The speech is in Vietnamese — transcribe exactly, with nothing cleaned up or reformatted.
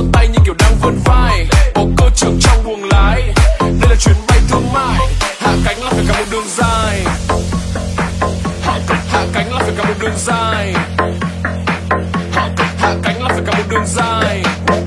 tay như kiểu đang vươn vai. Có cơ trưởng trong buồng lái, đây là chuyến bay thương mại. Hạ cánh là phải cả một đường dài. Hạ, hạ cánh là phải cả một đường dài. Hạ, hạ cánh là phải cả một đường dài.